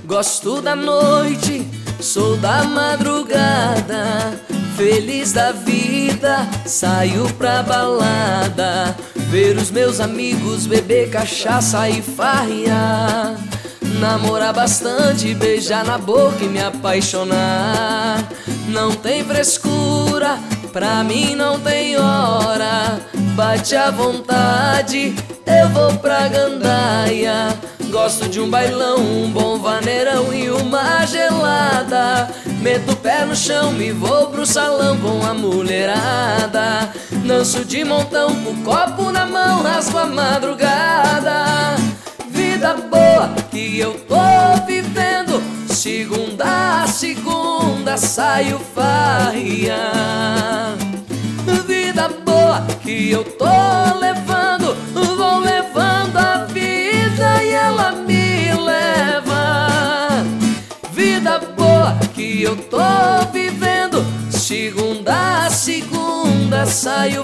Gosto da noite, sou da madrugada, feliz da vida, saio pra balada, ver os meus amigos beber cachaça e farrear, namorar bastante, beijar na boca e me apaixonar. Não tem frescura, pra mim não tem hora, bate à vontade, eu vou pra gandaia. Gosto de um bailão, um bom vaneirão e uma gelada. Meto o pé no chão, me vou pro salão com a mulherada. Danço de montão, com o copo na mão, rasgo a madrugada. Vida boa que eu tô vivendo, segunda a segunda saio farrear. Vida boa que eu tô levando, vou levando a vida e ela me leva. Vida boa que eu tô vivendo, segunda a segunda saio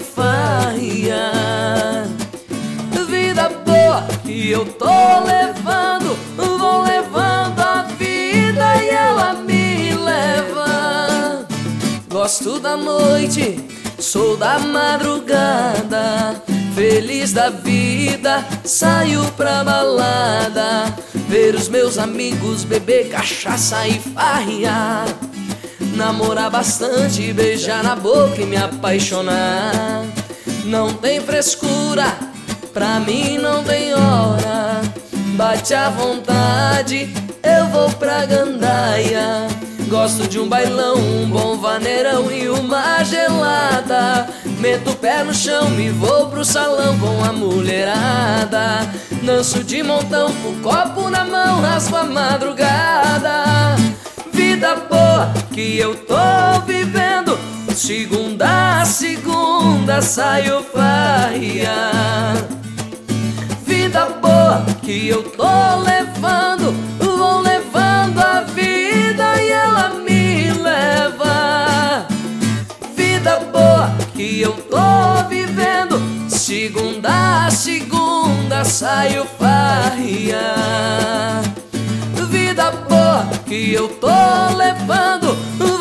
farrear. Vida boa que eu tô levando, vou levando a vida e ela me leva. Gosto da noite, sou da madrugada, feliz da vida, saio pra balada, ver os meus amigos beber cachaça e farrear, namorar bastante, beijar na boca e me apaixonar. Não tem frescura, pra mim não tem hora, bate à vontade, eu vou pra gandaia. Gosto de um bailão, um bom vaneirão e uma gelada. Meto o pé no chão, me vou pro salão com a mulherada. Danço de montão, com o copo na mão, rasgo a madrugada. Vida boa que eu tô vivendo, segunda a segunda saio farrear. Vida boa que eu tô levando, vou levando a vida e ela me leva. Vida boa que eu tô vivendo, segunda a segunda saio farrear. Vida boa que eu tô levando,